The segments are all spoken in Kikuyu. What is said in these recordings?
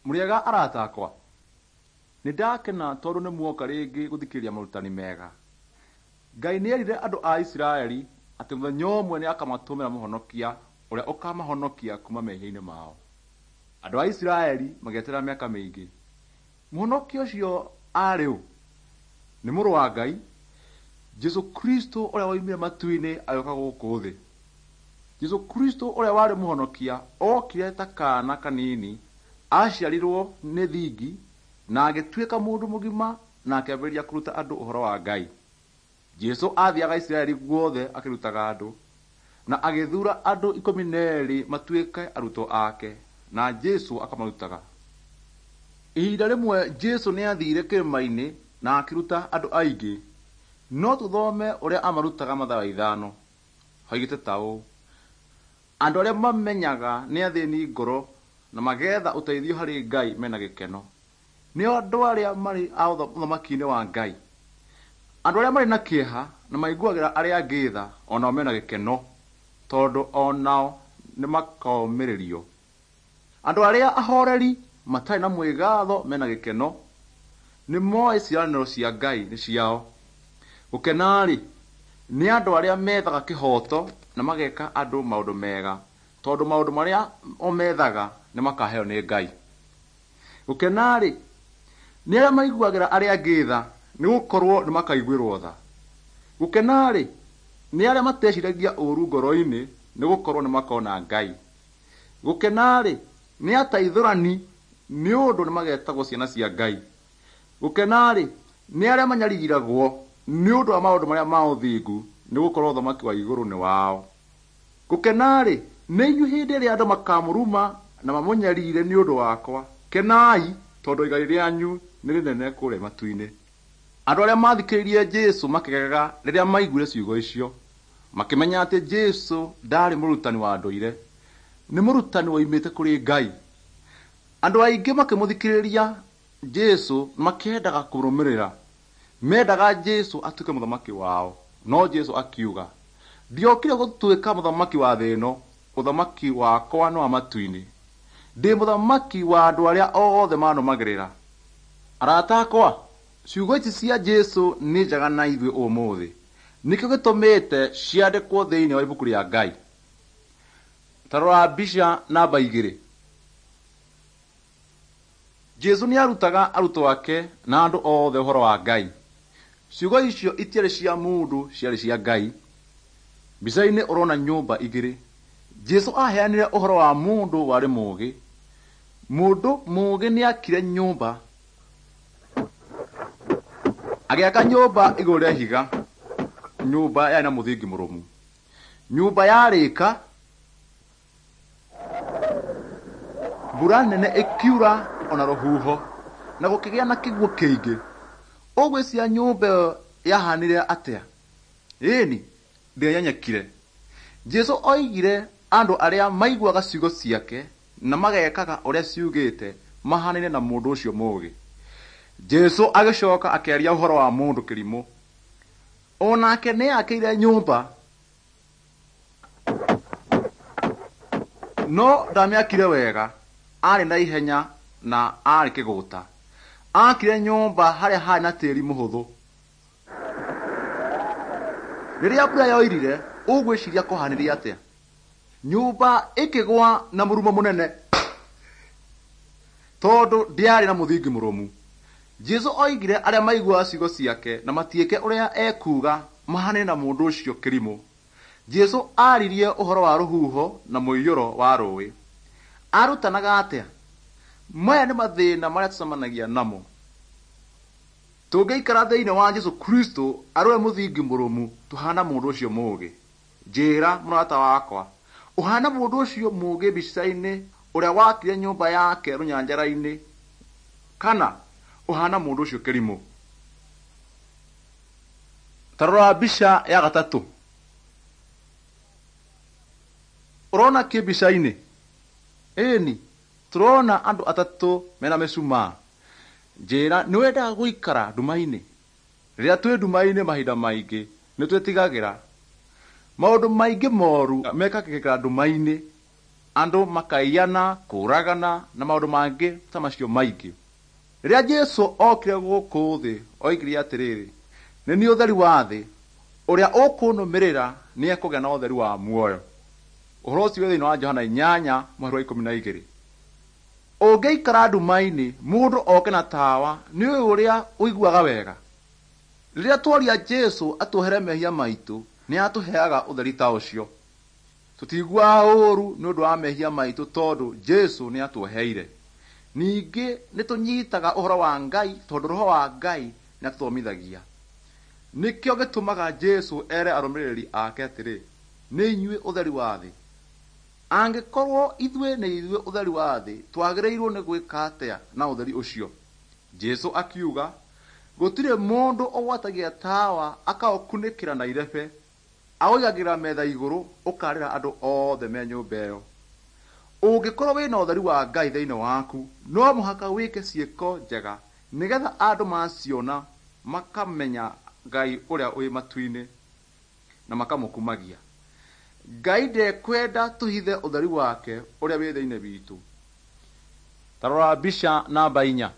Muriega arata akwa. Nindakena tondu ni muoka ringi guthikiriria marutani mega. Ngai nierire andu a Isiraeli ati muthenya umwe ni akamatumira muhonokia uria ukamahonokia kuma mehia-ini mao. Andu a Isiraeli magetera miaka mingi. Muhonokia ucio ari u ni muru wa Ngai Jesu Kristo uria waumire matu-ini ayoka guku thi. Jesu Kristo uria wari muhonokia okire ta kana kanini aciarirwo ni thingi na agituika mundu mugima na akĩambĩrĩria kuruta andu uhoro wa Ngai. Jesu athiaga Isiraeli guothe akirutaga andu na agithura andu 12 matuike arutwo ake na Jesu akamarutaga. Ihinda rimwe Jesu ni athire kĩrĩma-inĩ na akiruta andu aingi. No tuthome uria amarutaga mathaa 5. Hoigite ta ũũ: andu aria mamenyaga ni athĩni ngoro na magetha uteithio hari Ngai mena gĩkeno. Nĩo andu aria mari a ũthamaki-inĩ wa Ngai. Andu aria mari na kĩeha na maiguagĩra aria angĩ tha onao mena gĩkeno, tondu onao ni makomĩrĩrio. Andu aria ahoreri matarĩ na mwĩgaatho mena gĩkeno, ni moĩ ciĩranĩro cia Ngai nĩ ciao. Gũkena-rĩ nĩ andu aria methaga kĩhoto na mageka andu maundu mega, tondu maundu maria omethaga ni makaheo ni Ngai. Gũkena-rĩ nĩ aria maiguagĩra aria angĩ tha ni gukorwo ni makaiguĩrwo tha. Gũkena-rĩ nĩ aria mateciragia ũru ngoro-inĩ ni gukorwo ni makona Ngai. Gũkena-rĩ nĩ ataithũrani ni undu ni magetagwo ciana cia Ngai. Gũkena-rĩ nĩ aria manyarigiragwo ni undu wa maundu maria ma ũthingu ni gukorwo ũthamaki wa igũrũ ni wao. Gũkena-rĩ nĩ inyuĩ hĩndĩ ĩrĩa andũ makamũruma na mamũnyarire ni undu wakwa. Kenai tondu igai rĩanyu nĩ rĩnene kũrĩa matu-inĩ. Andu aria mathikĩrĩirie Jesu makĩgega rĩrĩa maiguire ciugo icio, makĩmenya atĩ Jesu ndarĩ mũrutani wa ndũire, nĩ mũrutani woimĩte kũrĩ Ngai. Andu aingĩ makĩmũthikĩrĩria Jesu makĩendaga kũmũrũmĩrĩra, mendaga Jesu atuĩke mũthamaki wao. No Jesu akiuga, ndiokire gũtuĩka mũthamaki wa thĩ ĩno, ũthamaki wakwa nĩ wa matu-inĩ. Ndĩ mũthamaki wa andu aria othe manũmagĩrĩra. Arata akwa, ciugo ici cia Jesu nĩ njega na ithuĩ ũmũthĩ. Nĩkĩo gĩtũmĩte ciandĩkwo thĩinĩ wa ibuku rĩa Ngai. Ta rora mbica namba 2. Jesu nĩ arutaga arutwo ake na andu othe ũhoro wa Ngai. Ciugo icio itiarĩ cia mundu, ciarĩ cia Ngai. Mbica-inĩ ũrona nyũmba 2. Jesu aheanire ũhoro wa mundu warĩ mũũgĩ. Mundu mũũgĩ nĩ akire nyũmba, agĩaka nyũmba igũrũ rĩa higa, nyũmba yarĩ na mũthingi mũrũmu. Nyũmba yarĩka, mbura nene ĩkiura ona rũhuho na gũkĩgĩa na kĩguũ kĩingĩ. Ũgwĩciria nyũmba ĩyo yahanire atĩa? Ĩni, ndĩanyenyekire. Jesu oigire andu aria maiguaga ciugo ciake na magekaga uria ciugĩte mahanaine na mundu ucio mũũgĩ. Jesu agĩcoka akĩaria ũhoro wa mundu kĩrimũ. Onake nĩ akĩire nyũmba, no ndamĩakire wega, arĩ na ihenya na arĩ kĩgũta. Akire nyũmba harĩa harĩ na tĩri mũhũthũ. Rĩrĩa mbura yoirire, ũgwĩciria kũhanĩrĩria atĩa? Nyũmba ĩkĩgwa na mũrumo mũnene, tondu ndĩarĩ na mũthingi mũrũmu. Jesu oigire aria maiguaga ciugo ciake na matiĩke ũrĩa ekuga mahanaine na mundu ũcio kĩrimũ. Jesu aririe ũhoro wa rũhuho na mũiyũro wa rũĩ. Arutanaga atĩa? Maya nĩ mathĩna marĩa tũcemanagia namo. Tũngĩikara thĩinĩ wa Jesu Kristo arĩ we mũthingi mũrũmu, tũhana mundu ũcio mũũgĩ. Njĩra mũrata wakwa, ũhana mundu ũcio mũũgĩ mbica-inĩ ũrĩa wakire nyũmba yake rũnyanjara-inĩ, kana ũhana mundu ũcio kĩrimũ? Ta rora mbica ya 3. Ũrona kĩ mbica-inĩ? Ĩni, tũrona andu 3 mena mĩcumaa. Njĩra nĩ wendaga gũikara nduma-inĩ? Rĩrĩa twĩ nduma-inĩ mahinda maingĩ nĩ twĩtigagĩra maundu maingĩ moru mekagĩra nduma-inĩ. andu makaiyana, kũragana na maũndũ mangĩ ta macio maingĩ. Rĩrĩa Jesu okire gũkũ thĩ, oigire atĩrĩrĩ, nĩ niĩ ũtheri wa thĩ, ũrĩa ũkũnũmĩrĩra nĩ ekũgĩa na ũtheri wa muoyo. Ũhoro ũcio thĩinĩ wa Johana 8:12. Ũngĩikara nduma-inĩ, mũndũ oke na tawa, nĩ ũyũ ũrĩa ũiguaga wega. Rĩrĩa tworia Jesu atũhere mehia maitũ, nĩ atũheaga ũtheri ta ũcio. Tũtiguaga ũũru nĩ ũndũ wa mehia maitũ tondũ Jesu nĩ atũheire. Ningĩ nĩ tũnyitaga ũhoro wa Ngai tondũ Roho wa Ngai nĩ atũthomithagia. Nĩkĩo gĩtũmaga Jesu ere arũmĩrĩri ake atĩrĩ, nĩ inyuĩ ũtheri wa thĩ. Angĩkorwo ithuĩ nĩ ithuĩ ũtheri wa thĩ, twagĩrĩirwo nĩ gwĩka atĩa na ũtheri ũcio? Jesu akiuga, gũtirĩ mũndũ ũgwatagia tawa akaũkunĩkĩra na irebe, aũigagĩrĩra metha igũrũ, ũkarĩra andũ othe me nyũmba ĩyo. Ũngĩkorwo wĩna ũtheri wa Ngai thĩinĩ waku, no mũhaka wĩke ciĩko njega, nĩgetha andũ maciona makamenya Ngai ũrĩa wĩ matu-inĩ na makamũkumagia. Ngai ndekwenda tũhithe ũtheri wake ũrĩa wĩ thĩinĩ witũ. Ta rora mbica namba 4.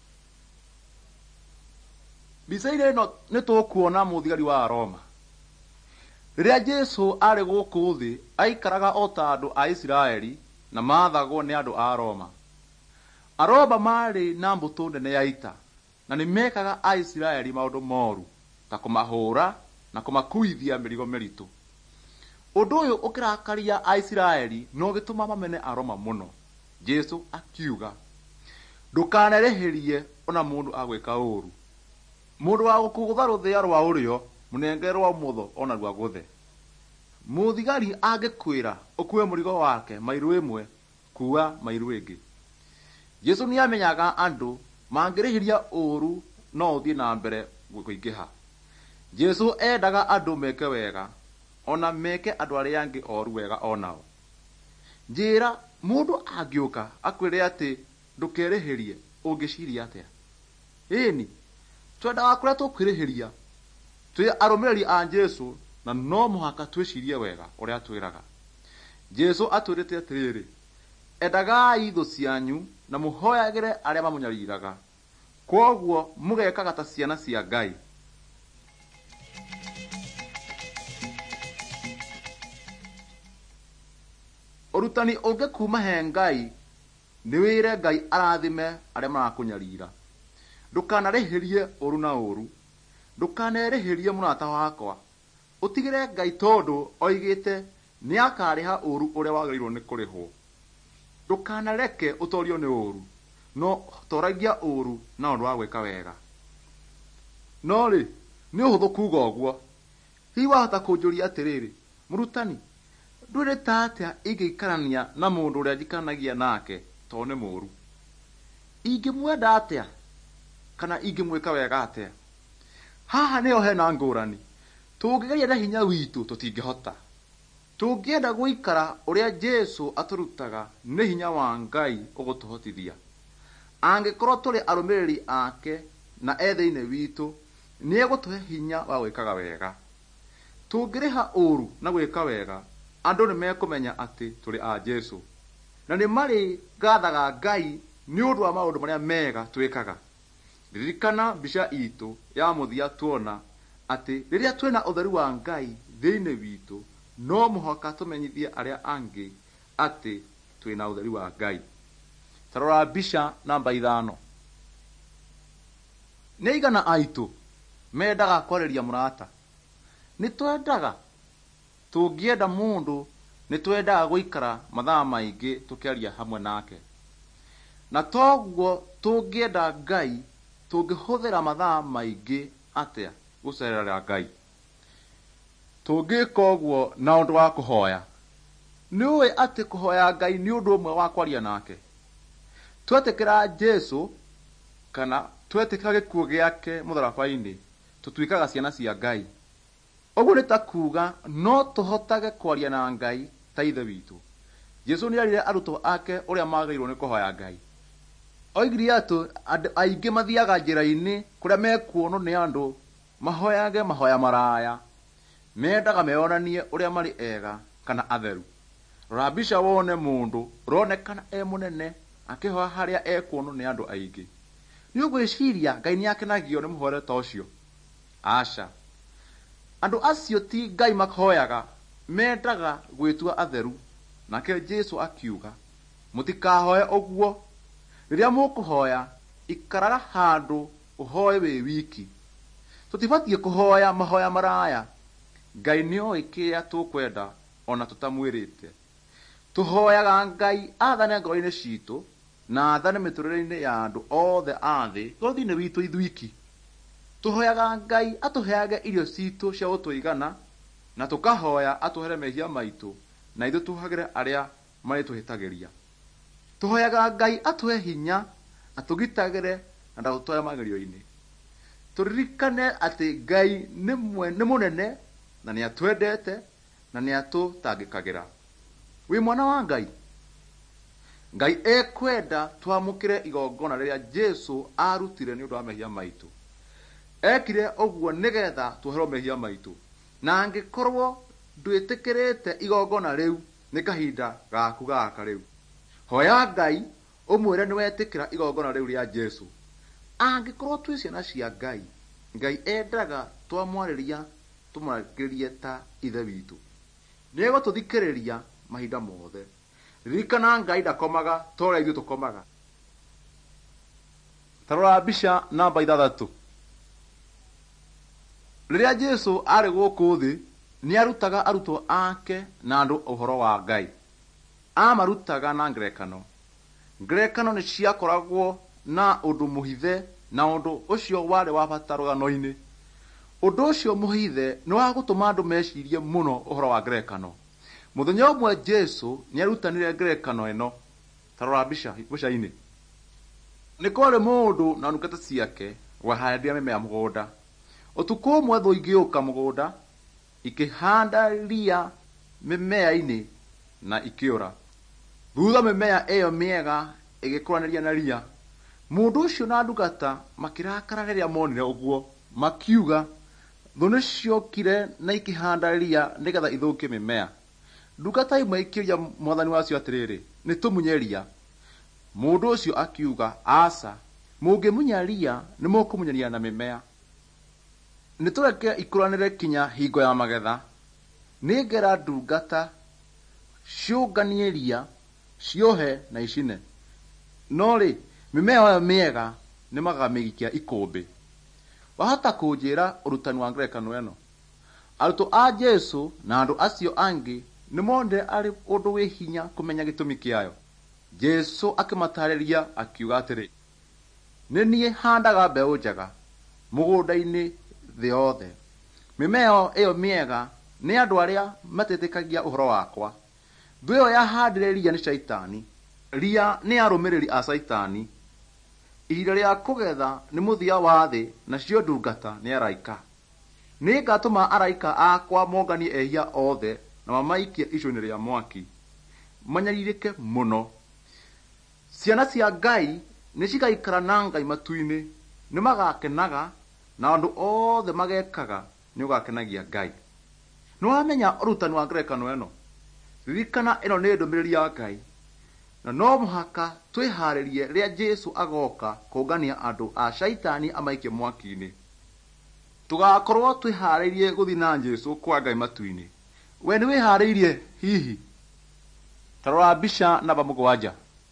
Mbica-inĩ ĩno nĩ tũkuona mũthigari wa Roma. Rĩrĩa Jesu arĩ gũkũ thĩ, aikaraga o ta andũ a Isiraeli na maathagwo nĩ andũ a Roma. Aroma marĩ na mbũtũ nene ya ita, na nĩ mekaga a Isiraeli maũndũ moru, ta kũmahũra na kũmakuithia mĩrigo mĩritũ. Ũndũ ũyũ ũkĩrakaria a Isiraeli no gĩtũma mamene Aroma mũno. Jesu akiuga, ndũkanerĩhĩrie ona mũndũ agwĩka ũũru. Mũndũ wa gũkũgũtha rũthĩa rwa ũrĩo, mũnengere rwa ũmotho ona rwa gũthe. Mũthigari angĩkwĩra ũkue mũrigo wake mairũ ĩmwe, kuua mairũ ĩngĩ. Jesu nĩ amenyaga andũ mangĩrĩhĩria ũũru no ũthiĩ na mbere kũingĩha. Jesu endaga andũ meke wega, ona meke andũ arĩa angĩ oru wega onao. Njĩra, mũndũ angĩũka akwĩre atĩ ndũkerĩhĩrie, ũngĩciria atĩa? Ĩni, twendaga kũrĩa tũkwĩrĩhĩria. Twĩ arũmĩrĩri a Jesu na no mũhaka twĩcirie wega ũrĩa twĩraga. Jesu atwĩrĩte atĩrĩrĩ, endagai thũ cianyu na mũhoyagĩre arĩa mamũnyariraga, kwoguo mũgekaga ta ciana cia Ngai. Ũrutani ũngĩ kuma he Ngai nĩ wĩre Ngai arathime arĩa marakũnyarira. Ndũkanarĩhĩrie ũru na ũru. Ndũkanerĩhĩrie mũrata wakwa. Ũtigĩre Ngai tondũ oigĩte nĩ akarĩha ũru ũrĩa wagĩrĩirwo nĩ kũrĩhwo. Ndũkanareke ũtorio nĩ ũru, no toragia ũru na ũndũ wa gwĩka wega. No rĩ, nĩ ũhũthũ kuuga ũguo. Hihi wahota kũnjũria atĩrĩrĩ, mũrutani, ndwĩrĩ ta atĩa ingĩikarania na mũndũ ũrĩa njikanagia nake tondũ nĩ mũũru? Ingĩmwenda atĩa kana ingĩmwĩka wega atĩa? Haha nĩho hena ngũrani. Tũngĩgeria na hinya witũ tũtingĩhota. Tũngĩenda gũikara ũrĩa Jesu atũrutaga, nĩ hinya wa Ngai ũgũtũhotithia. Angĩkorwo tũrĩ arũmĩrĩri ake na thĩinĩ witũ, nĩ egũtũhe hinya wa gwĩkaga wega. Tũngĩrĩha ũru na gwĩka wega, andũ nĩ mekũmenya atĩ tũrĩ a Jesu, na nĩ marĩ gathaga Ngai nĩ ũndũ wa maũndũ marĩa mega twĩkaga. Ririkana mbica itũ ya mũthia tuona atĩ rĩrĩa twĩna ũtheri wa Ngai thĩinĩ witũ, no mũhaka tũmenyithie arĩa angĩ atĩ twĩna ũtheri wa Ngai. Ta rora mbica namba 5. Nĩ igana aitũ mendaga kwarĩria mũrata? Nĩ twendaga. Tũngĩenda mũndũ nĩ twendaga gũikara mathaa maingĩ tũkĩaria hamwe nake. Na toguo tũngĩenda Ngai, tũngĩhũthĩra mathaa maingĩ atĩa gũcerera Ngai? Tũngĩka ũguo na ũndũ wa kũhoya. Nĩũĩ atĩ kũhoya Ngai nĩ ũndũ ũmwe wa kwaria nake? Twetĩkĩra Jesu kana twetĩkĩra gĩkuũ gĩake mũtharaba-inĩ, tũtuĩkaga ciana cia Ngai. Ũguo nĩ ta kuuga no tũhotage kwaria na Ngai ta ithe witũ. Jesu nĩ erire arutwo ake ũrĩa magĩrĩirwo nĩ kũhoya Ngai. Oigire atĩ andũ aingĩ mathiaga njĩra-inĩ kũrĩa mekuonwo nĩ andũ mahoyage mahoya maraya. Mendaga meonanie ũrĩa marĩ ega kana atheru. Rabisha wone mundu ronekana munene akihoya haria ekuono ni andu aingi. Ni ugwiciria Ngai ni akenagio ni muhore ta ucio? Aca. Andu acio ti Ngai mahoyaga, mendaga gwitua atheru. Nake Jesu akiuga, mutikahoye uguo. Riria mukuhoya, ikaraga handu uhoye wi wiki. Tutibatie kuhoya mahoya maraya. Ngai nio ikia tukwenda ona tutamwirite. Tuhoyaga Ngai athane ngoro-ini citu na athane miturire-ini ya andu othe athi thini witu ithuiki. Tuhoyaga Ngai atuheage irio citu cia utuigana na tukahoya atuhere mehia maitu na ithu tuhagire aria marituhitagiria. Tuhoyaga Ngai atuhe hinya atugitagire na ndagutware magerio-ini. Turirikane ati Ngai ni munene na ni atwendete na ni atutangikagira. Wi mwana wa Ngai? Ngai ekwenda twamukire igongona riria Jesu arutire ni undu wa mehia maitu. Ekire uguo nigetha tuherwo mehia maitu. Na angikorwo ndwitikirite igongona riu ni kahinda gaku gaka riu. Hoya Ngai umwire ni wetikira igongona riu ria Jesu. Angikorwo twi ciana cia Ngai, Ngai endaga twamwariria tumwaririe ta ithe witu. Niego tuthikiriria mahinda mothe. Ririkana Ngai ndakomaga toria ithu tukomaga. Tarora mbica namba 6. Riria Jesu ari guku thi ni arutaga arutwo ake na andu uhoro wa Ngai. Amarutaga na ngerekano. Ngerekano ni ciakoragwo na undu muhithe na undu ucio wari wa bata rugano-ini. Undu ucio muhithe ni wa gutuma andu mecirie muno uhoro wa ngerekano. Muthenya umwe Jesu ni arutanire ngerekano ino. Tarora mbica-ini. Ni kwari mundu na ndungata ciake wahandia mimea mugunda. Utuku umwe thu igiuka mugunda ikihanda ria mimea-ini na ikiura. Thutha mimea iyo miega igikuranĩria na ria. Mundu ucio na ndungata makirakara riria monire uguo, makiuga thu niciokire na ikihanda ria nigetha ithukie mimea. Ndungata imwe ikiria mwathani wacio atiriri, nitumunye ria. Mundu ucio akiuga, aca, mungimunya ria ni mukumunyeria na mimea. Nitureke ikuranire kinya hingo ya magetha. Ningera ndungata ciunganie ria ciohe na icine. No ri mimea yo miega ni magamigikia ikumbi. Wahota kunjira urutani wa ngerekano eno? Arutwo a Jesu na andu acio angi ni monde ari undu wi hinya kumenya gitumi kiayo. Jesu akimatariria akiuga atiri, ni nie handaga mbeu njega mugunda-ini thi yothe. Mimea iyo miega ni andu aria matetikagia uhoro wakwa. Thu iyo yahandire ria ni Shaitani. Ria ni arumiriri a Shaitani. Ihinda ria kugetha ni muthia wa thi na cio ndungata ni araika. Ni ngatuma araika akwa monganie ehia othe na mamaikie icua-ini ria mwaki. Manyaririke muno. Ciana cia Ngai ni cigaikara na Ngai matu-ini, ni magakenaga na andu othe magekaga ni ugakenagia Ngai. Niwamenya urutani wa ngerekano eno? Ririkana ino ni ndumiriri ya Ngai. Na no muhaka twiharirie riria Jesu agoka kungania andu a Shaitani amaikie mwaki-ini. Tugakorwo twiharirie guthi na Jesu kwa Ngai matu-ini. We ni wihariirie hihi? Tarora mbica namba 7.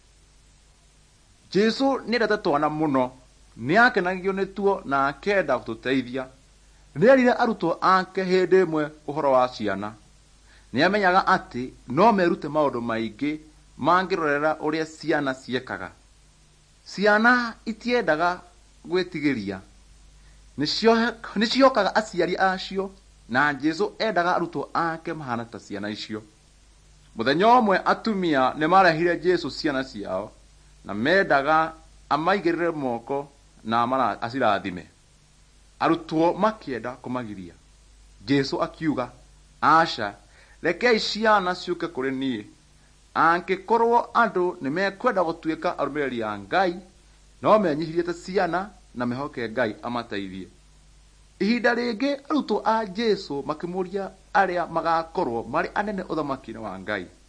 Jesu ni endete twana muno, ni akenagio ni tuo na akenda gututeithia. Ni erire arutwo ake hindi imwe uhoro wa ciana. Ni amenyaga ati no merute maundu maingi mangirorera uria ciana ciekaga. Ciana itiendaga gwitigiria. Ni ciokaga aciari acio na Jesu endaga arutwo ake mahana ta ciana icio. Muthenya umwe atumia ni marehire Jesu ciana ciao na mendaga amaigirire moko na acirathime. Arutwo makienda kumagiria. Jesu akiuga, aca, rekei ciana ciuke kuri nie. Angikorwo andu ni mekwenda gutuika arumiriri a Ngai, no menyihirie ta ciana na mehoke Ngai amateithie. Ihinda ringi arutwo a Jesu makimuria aria magakorwo mari anene uthamaki-ini wa Ngai.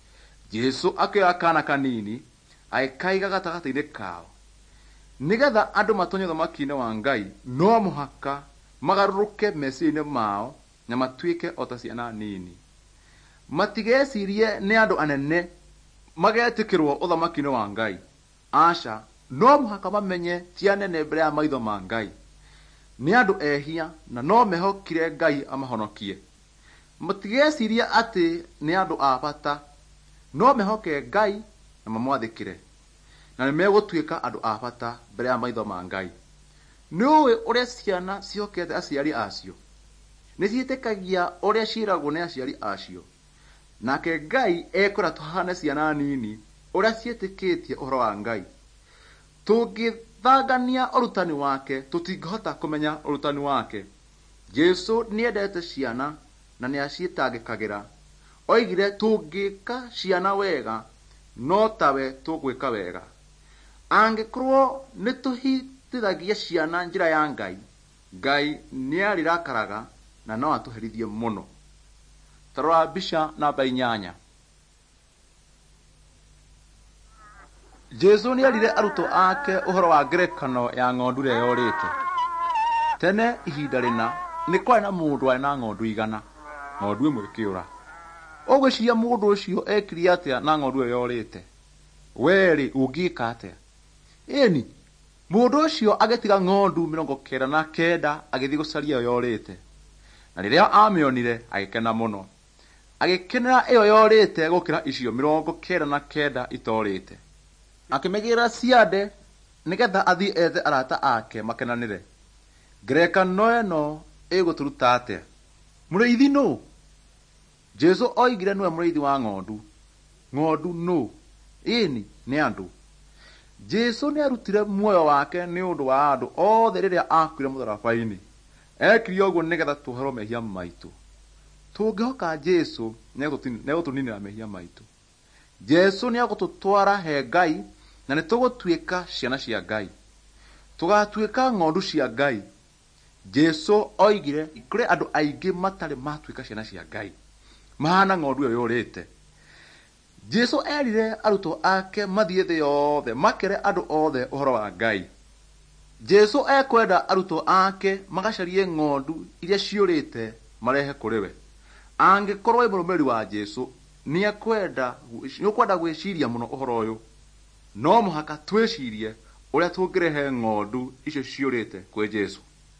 Jesu akĩoya kana kanini agĩkaiga gatagatĩ-inĩ kao, nĩgetha andũ matonye ũthamaki-inĩ wa Ngai no mũhaka magarũrũke meciria-inĩ mao na matuĩke o ta ciana nini. Matigecirie nĩ andũ anene magetĩkĩrwo ũthamaki-inĩ wa Ngai. Aca, no mũhaka mamenye ti anene mbere ya maitho ma Ngai. Nĩ andũ ehia na no mehokire Ngai amahonokie. Matigecirie atĩ nĩ andũ a bata, no mehoke Ngai na mamwathĩkĩre, na nĩmegũtuĩka andũ a bata mbere ya maitho ma Ngai. Nĩũĩ ũrĩa ciana ciĩhokete aciari acio? Nĩciĩtĩkagia ũrĩa ciĩragwo nĩ aciari acio. Nake Ngai ekwĩra tũhane ciana nini ũrĩa ciĩtĩkĩtie ũhoro wa Ngai. Tũngĩthangania ũrutani wake tũtingĩhota kũmenya ũrutani wake. Jesu nĩendete ciana na nĩaciĩtangĩkagĩra. Oigire tũngĩka ciana wega no tawe tũgwĩka wega. Angĩkorwo nĩtũhitithagia ciana njĩra ya Ngai, Ngai nĩarĩrakaraga na no atũherithie mũno. Tarora mbica namba 8. Jesu nĩerire arutwo ake ũhoro wa ngerekano ya ng'ondu ĩrĩa yorĩte. Tene ihinda rĩna nĩ kwarĩ na mũndũ warĩ na ng'ondu 100, ng'ondu ĩmwe ĩkĩũra. Ũgwĩciria mũndũ ũcio ekire atĩa na ng'ondu ĩyo yorĩte? Werĩ ũngĩka atĩa? Ĩni, mũndũ ũcio agĩtiga ng'ondu 99 agĩthiĩ gũcaria ĩyo yorĩte. Na rĩrĩa amĩonire agĩkena mũno. Agĩkenera ĩyo yorĩte gũkĩra icio 99 itorĩte. Akĩmĩgĩra ciande nĩgetha athiĩ ethe arata ake makenanĩre. Ngerekano ĩno ĩgũtũruta atĩa? Mũrĩithi nũ? Jesu oigire nĩwe mũrĩithi wa ng'ondu. Ng'ondu nũ? Ĩni, nĩ andũ. Jesu nĩarutire muoyo wake nĩ ũndũ wa andũ othe rĩrĩa akuire mũtharaba-inĩ. Ekire ũguo nĩgetha tuoherwo mehia maitũ. Tũngĩhoka Jesu nĩegũtũninĩra mehia maitũ. Jesu nĩegũtũtwara he Ngai na nĩtũgũtuĩka ciana cia Ngai. Tũgatuĩka ng'ondu cia Ngai. Jesu oigire kũrĩ andũ aingĩ matarĩ matuĩka ciana cia Ngai, mahana ng'ondu ĩyo yũrĩte. Jesu erire arutwo ake mathiĩ thĩ yothe makere andũ othe ũhoro wa Ngai. Jesu ekwenda arutwo ake magacarie ng'ondu iria ciũrĩte marehe kũrĩ we. Angĩkorwo wĩ mũrũmĩrĩri wa Jesu, nĩũkwenda gwĩciria mũno ũhoro ũyũ. No mũhaka twĩcirie ũrĩa tũngĩrehe ng'ondu icio ciũrĩte kwĩ Jesu.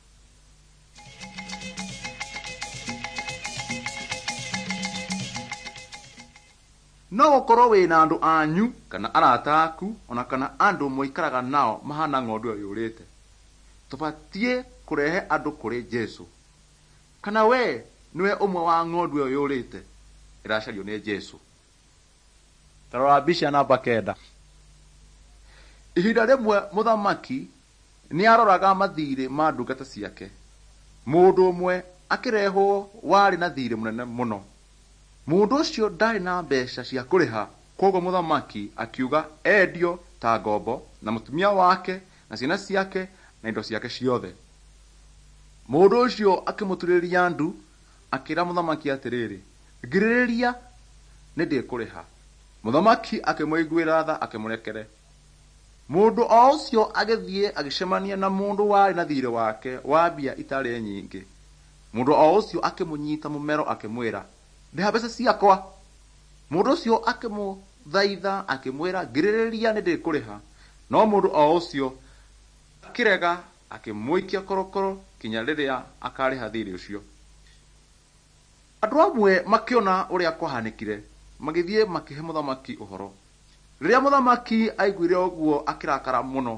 No gũkorwo wĩna andũ anyu kana arata aku ona kana andũ mũikaraga nao mahana ng'ondu ĩyo yũrĩte. Tũbatiĩ kũrehe andũ kũrĩ Jesu. Kana we nĩwe ũmwe wa ng'ondu ĩyo yũrĩte ĩracario nĩ Jesu. Tarora mbica namba 9. Ihinda rĩmwe mũthamaki nĩaroraga mathirĩ ma ndungata ciake. Mũndũ ũmwe akĩrehwo warĩ na thirĩ mũnene mũno. Mũndũ ũcio ndarĩ na mbeca cia kũrĩha, koguo mũthamaki akiuga endio ta ngombo na mũtumia wake na ciana ciake na indo ciake ciothe. Mũndũ ũcio akĩmũturĩria ndu, akĩra mũthamaki atĩrĩrĩ, ngirĩrĩria nĩndĩkũrĩha. Mũthamaki akĩmũiguĩra tha akĩmũrekere. Mũndũ o ũcio agĩthiĩ agĩcemania na mũndũ warĩ na thirĩ wake wa mbia itarĩ nyingĩ. Mũndũ o ũcio akĩmũnyita mũmero akĩmwĩra, ndĩha mbeca ciakwa. Mũndũ ũcio akĩmũthaitha akĩmwĩra, ngirĩrĩria nĩndĩkũrĩha. No mũndũ o ũcio akĩrega akĩmũikia korokoro kinya rĩrĩa akarĩha thirĩ ũcio. Andũ amwe makĩona ũrĩa kwahanĩkire, magĩthiĩ makĩhe mũthamaki ũhoro. Rĩrĩa mũthamaki aiguire ũguo akĩrakara mũno,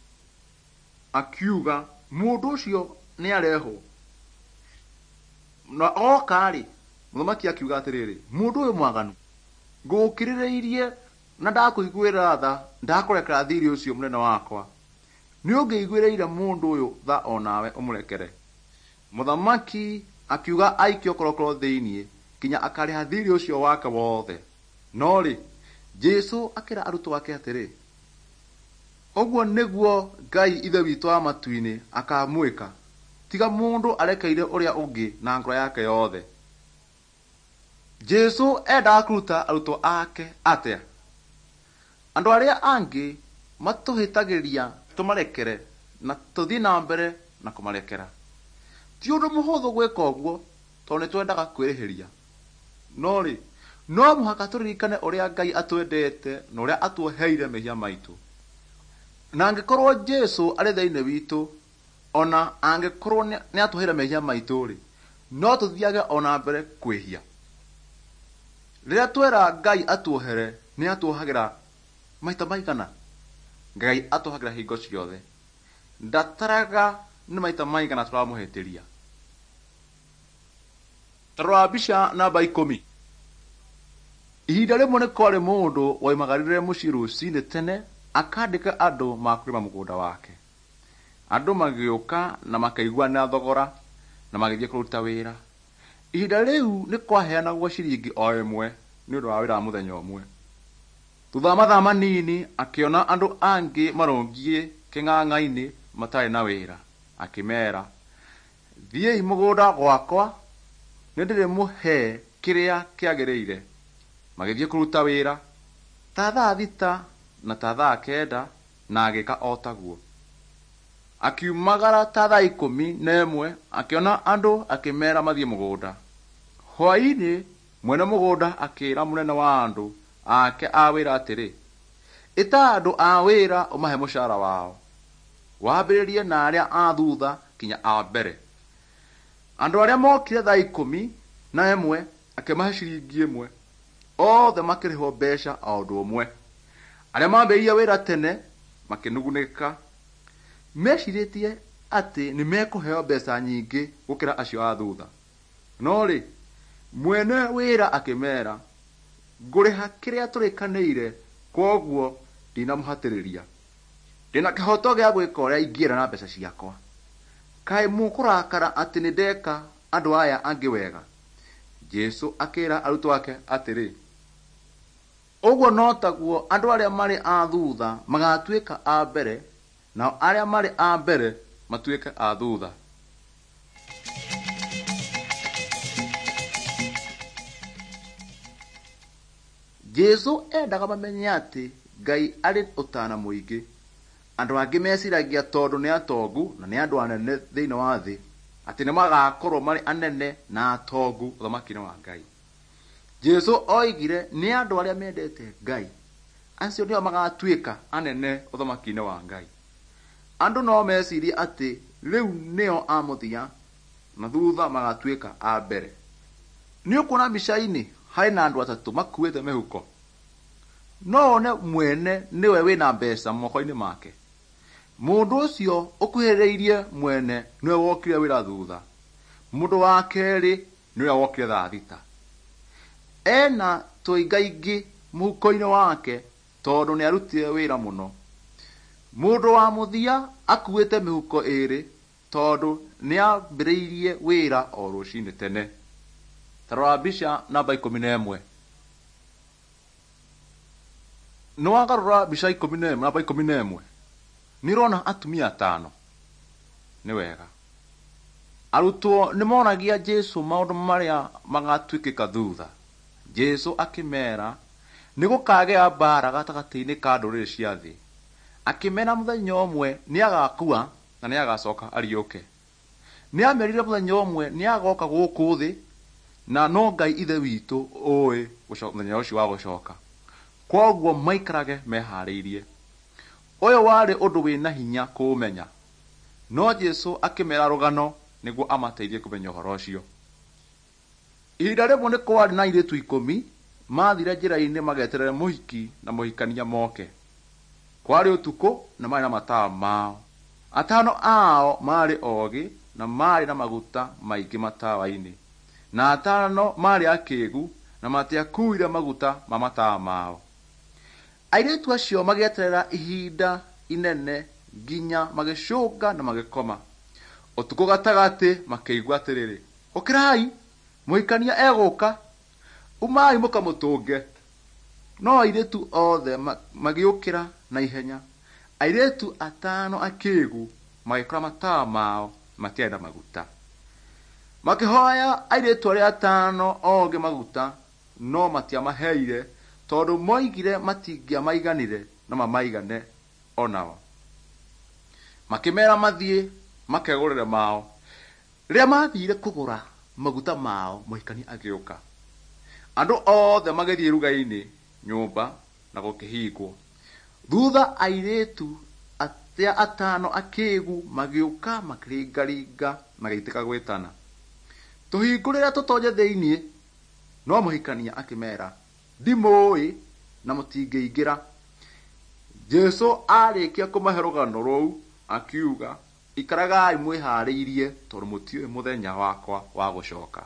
akiuga mũndũ ũcio nĩarehwo. Na oka-rĩ, mũthamaki akiuga atĩrĩrĩ, mũndũ ũyũ mwaganu, ngũkirĩrĩirie na ndakũiguĩra tha, ndakũrekera thirĩ ũcio mũnene wakwa. Nĩũngĩiguĩrĩire mũndũ ũyũ tha onawe ũmũrekere. Mũthamaki akiuga aikio korokoro thĩiniĩ kinya akarĩha thirĩ ũcio wake wothe. No rĩ, Jesu akĩra arutwo ake atĩrĩ, ũguo nĩguo Ngai ithe witũ wa matu-inĩ akamwĩka, tiga mũndũ arekeire ũrĩa ũngĩ na ngoro yake yothe. Jesu endaga kuruta arutwo ake atia. Andu aria angi matuhitagiriria tumarekere na tuthii na mbere na kumarekera. Ti undu muhuthu gwika uguo tondu nitwendaga kwirihiria. No muhaka turirikane uria Ngai atwendete na uria atuoheire mehia maitu. Na angikorwo Jesu ari thiini witu, ona angikorwo ni atuheire mehia maitu ri, no tuthiage ona mbere kwihia. Riria twera Ngai atuohere, ni atuohagira maita maigana. Ngai atuohagira hingo ciothe. Ndataraga ni maita maigana turamuhitiria. Tarora mbica namba 10. Ihinda rimwe ni kwari mundu waimagarire mucii rucini tene akandika andu makurima mugunda wake. Andu magiuka na makaiguana thogora na magithie kuruta wira. Ihinda riu ni kwaheanagwo ciringi o imwe ni undu wa wira wa muthenya umwe. Thutha mathaa manini akiona andu angi marungie king'ang'aini matari na wira. Akimera, thiei mugunda gwakwa nindirimuhe kiria kiagiriire. Magithie kuruta wira ta thaa 6 na ta thaa 9 na agika o taguo. Akiumagara ta thaa 11 akiona andu akimera mathie mugunda. Hwaini mwene mugunda akira munene wa andu ake a wira atiri, ita andu a wira umahe mushara wao, wambiririe na aria a thutha kinya a mbere. Andu aria mokire thaa 11 akimahe ciringi 1, othe makirihwo mbeca o undu umwe. Aria mambiririe wira tene makinugunika, meciritie ati ni mekuheo mbeca nyingi gukira acio a thutha. No ri mwene wira akimera, nguriha kiria turikaniire, koguo ndinamuhatiriria. Ndina kihoto gia gwika uria ingiera na mbeca ciakwa. Kai mukurakara ati ni ndeka andu aya angi wega? Jesu akira arutwo ake atiri, uguo no taguo andu aria mari a thutha magatuika a mbere, na aria mari a mbere matuike a thutha. Jesu endaga mamenye ati Ngai ari utana muingi. Andu angi meciragia tondu ni atongu na ni andu anene thiini wa thi, ati ni magakorwo mari anene na atongu uthamaki-ini wa Ngai. Jesu oigire ni andu aria mendete Ngai acio nio magatuika anene uthamaki-ini wa Ngai. Andu no mecirie ati riu nio a muthia na thutha magatuika a mbere. Ni ukuona mbica-ini hari na andu atatu makuite mihuko. No one mwene niwe wina mbeca moko-ini make. Mundu ucio ukuhiriirie mwene niwe wokire wira thutha. Mundu wa keri niwe wokire thaa 6. Ena tuingaingi muhuko-ini wake tondu ni arutire wira muno. Mundu wa muthia akuite mihuko 2 tondu ni ambiriirie wira o rucini tene. Tarora mbica namba 11. Nwagarura mbica 11 namba 11. Nirona atumia 5. Ni wega. Arutwo ni monagia Jesu maundu maria magatuikika thutha. Jesu akimera ni gukagea mbara gatagati-ini ka nduriri cia thi. Akimera muthenya umwe ni agakua na ni agacoka ariuke. Ni amerire muthenya umwe ni agoka guku thi, na no Ngai ithe witu ui muthenya ucio wa gucoka. Koguo maikarage mehariirie. Uyu wari undu wina hinya kuumenya. No Jesu akimera rugano niguo amateithie kumenya uhoro ucio. Ihinda rimwe ni kwari na airitu 10 mathire njira-ini mageterere muhiki na muhikania moke. Kwari utuku na mari na matawa mao. 5 ao mari ogi na mari na maguta maingi matawa-ini, na 5 mari akigu na matiakuire maguta ma matawa mao. Airitu acio magieterera ihinda inene nginya magicunga na magikoma. Utuku gatagati makiigua atiriri, ukirai muhikania eguka, umai mukamutunge. No airitu othe magiukira na ihenya. Airitu 5 akigu magikora matawa mao matienda maguta. Makihoya airitu aria 5 oge maguta no matiamaheire tondu moigire matingĩamaiganire na mamaigane onao. Makĩmera mathiĩ makegũrĩre mao. Rĩrĩa mathire kũgũra maguta mao, mũhikania agĩũka. Andũ othe magĩthiĩ iruga-inĩ, nyũmba na gũkĩhingwo. Thutha airĩtu atano akĩĩgu magĩũka makĩringaringa magĩitĩka gwĩtana, tũhingũrĩre tũtonye thĩiniĩ. No mũhikania akĩmera, ndimũĩ na mũtingĩingĩra. Jesu arĩkia kũmahe rũgano rũu akiuga, ikaragai mwĩharĩirie tondũ mũtiũĩ mũthenya wakwa wa gũcoka.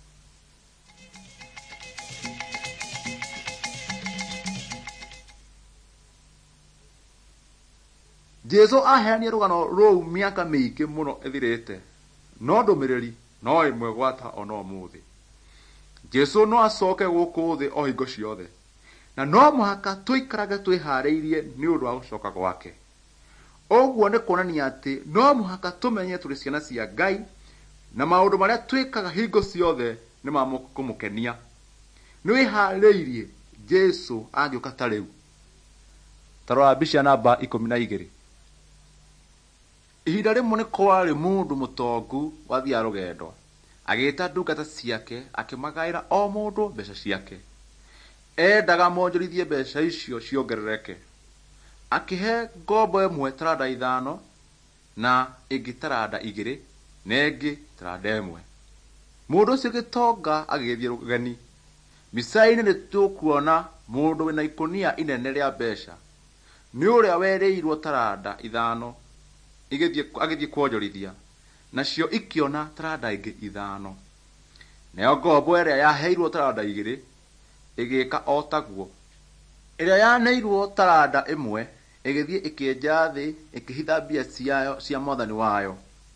Jesu aheanire rũgano rũu mĩaka mĩingĩ mũno ĩthirĩte, no ndũmĩrĩri no ĩmwe gwata ona ũmũthĩ. Jesu no acoke gũkũ thĩ o hingo ciothe, na no mũhaka tũikarage twĩharĩirie nĩ ũndũ wa gũcoka gwake. Ũguo nĩ kuonania atĩ no mũhaka tũmenye tũrĩ ciana cia Ngai, na maũndũ marĩa twĩkaga hingo ciothe nĩ ma kũmũkenia. Nĩ wĩharĩirie Jesu angĩũka ta rĩu? Ta rora mbica namba 12. Ihinda rĩmwe nĩ kwarĩ mũndũ mũtongu wathiaga rũgendo, agĩĩta ndungata ciake akĩmagaĩra o mũndũ mbeca ciake. Endaga monjorithie mbeca icio ciongerereke. Akĩhe ngombo ĩmwe taranda 5 na ĩngĩ taranda 2 na ĩngĩ taranda 1. Mũndũ ũcio gĩtonga agĩthiĩ rũgeni. Mbica-inĩ nĩ tũkuona mũndũ wĩna ikũnia inene rĩa mbeca nĩ ũrĩa werĩirwo taranda 5 agĩthiĩ kuonjorithia, nacio ikiona taranda ingĩ 5. Nayo ngombo ĩrĩa yaheirwo taranda 2 ĩgĩka o taguo. Ĩrĩa yaneirwo taranda 1 ĩgĩthiĩ ĩkĩenja thĩ ĩkĩhitha mbia ciayo cia mwathani wayo.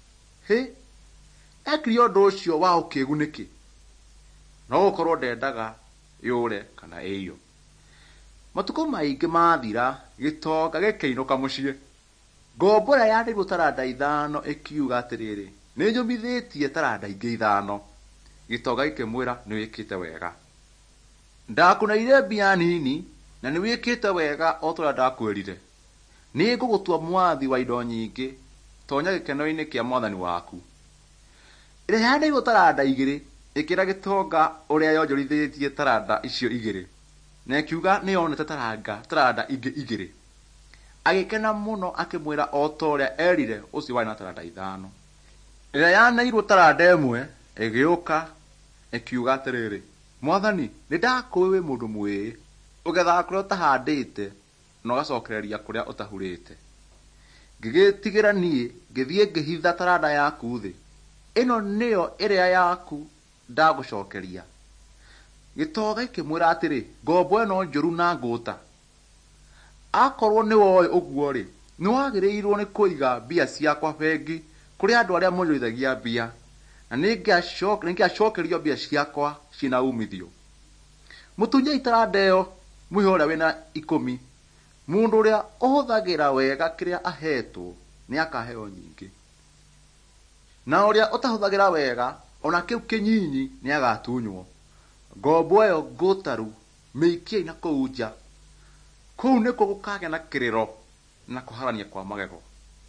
Ekire ũndũ ũcio wa ũkĩĩgu nĩkĩ? No gũkorwo ndendaga yũre kana ĩyo. Matukũ maingĩ mathira, gĩtonga gĩkĩinũka mũciĩ. Ngombo ĩrĩa yaneirwo taranda 5 ĩkiuga atĩrĩrĩ, nĩ nyũmithĩtie taranda ingĩ 5. Gĩtonga gĩkĩmwĩra, nĩ wĩkĩte wega, ndakũneire mbia nini na nĩ wĩkĩte wega o tũrĩa ndakwĩrire. Nĩ ngũgũtua mwathi wa indo nyingĩ, tonya gĩkeno-inĩ kĩa mwathani waku. Ĩrĩa yaneirwo taranda 2 ĩkĩra gĩtonga ũrĩa yonjorithĩtie taranda icio 2, na ĩkiuga nĩ yonete taranda ingĩ 2. Agĩkena mũno akĩmwĩra o ta ũrĩa erire ũcio warĩ na taranda 5. Ĩrĩa yaneirwo taranda 1 ĩgĩũka ĩkiuga atĩrĩrĩ, mwathani, nĩ ndakũĩ wĩ mũndũ mwĩĩ, ũgethaga kũrĩa ũtahandĩte na ũgacokereria kũrĩa ũtahurĩte. Ngĩgĩtigĩra niĩ ngĩthiĩ ngĩhitha taranda yaku thĩ. Ĩno nĩyo ĩrĩa yaku ndagũcokeria. Gĩtonga gĩkĩmwĩra atĩrĩ, ngombo ĩno njũru na ngũta. Akorwo nĩ woĩ ũguo rĩ, nĩ wagĩrĩirwo nĩ kũiga mbia ciakwa bengi kũrĩ andũ arĩa monjorithagia mbia, na nĩngĩacokerio mbia ciakwa ciĩna umithio. Mũtunyei taranda ĩyo mũhe ũrĩa wĩna 10. Mũndũ ũrĩa ũhũthagĩra wega kĩrĩa ahetwo nĩ akaheo nyingĩ, na ũrĩa ũtahũthagĩra wega ona kĩu kĩnyinyi nĩ agatunywo. Ngombo ĩyo ngũtaru mĩikiei na kũu nja. Kũu nĩkuo gũkagĩa na kĩrĩro na kũharania kwa magego.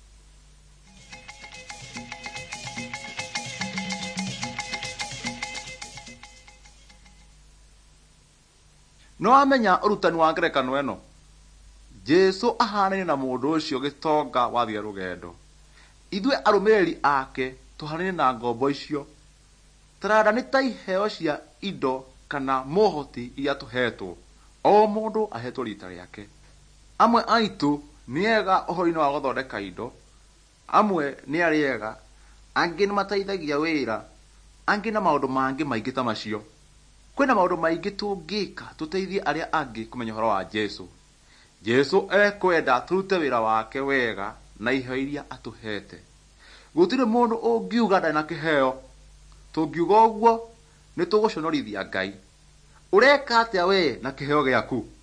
No amenya ũrutani wa ngerekano ĩno? Jesu ahanaine na mũndũ ũcio gĩtonga wathiĩ rũgendo. Ithuĩ arũmĩrĩri ake tũhanaine na ngombo icio. Taranda nĩ ta iheo cia indo kana mohoti iria tũhetwo. O mũndũ ahetwo rita rĩake. Amwe aitũ nĩ ega ũhoro-inĩ wa gũthondeka indo, amwe nĩ arĩ ega, angĩ nĩ mateithagia wĩra, angĩ na maũndũ mangĩ maingĩ ta macio. Kwĩna maũndũ maingĩ tũngĩka tũteithie arĩa angĩ kũmenya ũhoro wa Jesu. Jesu ekwenda tũrute wĩra wake wega na iheo iria atũhete. Gũtirĩ mũndũ ũngiuga ndarĩ na kĩheo. Tũngiuga ũguo nĩ tũgũconorithia Ngai. Ũreka atĩa we na kĩheo gĩaku?